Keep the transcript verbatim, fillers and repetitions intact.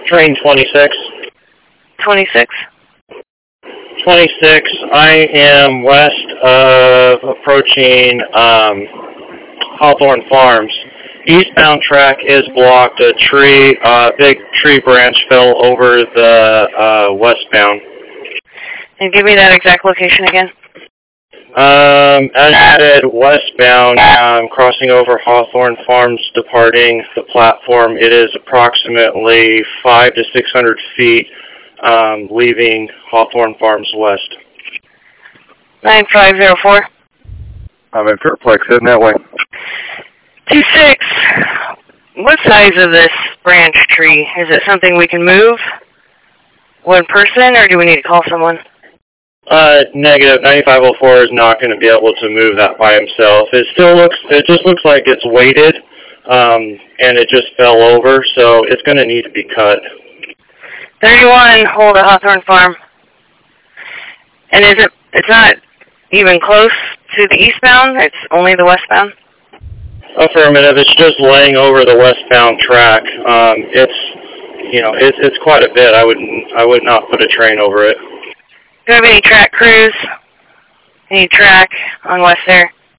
Train twenty-six. twenty-six? twenty-six, I am west of approaching um, Hawthorne Farms. Eastbound track is blocked. A tree, uh, big tree branch fell over the uh, westbound. And give me that exact location again. Um, as headed westbound, um, crossing over Hawthorne Farms, departing the platform, it is approximately five to six hundred feet, um, leaving Hawthorne Farms west. nine five zero four. I'm in Fairplex, heading that way. two six. What size of this branch tree? Is it something we can move? One person, or do we need to call someone? Uh, negative. ninety-five oh four is not going to be able to move that by himself. It still looks, it just looks like it's weighted, um, and it just fell over, so it's going to need to be cut. thirty-one, hold at Hawthorne Farm. And is it, it's not even close to the eastbound, it's only the westbound? Affirmative. It's just laying over the westbound track. Um, it's, you know, it's it's quite a bit. I would I would not put a train over it. Do you have any track crews? Any track on west there?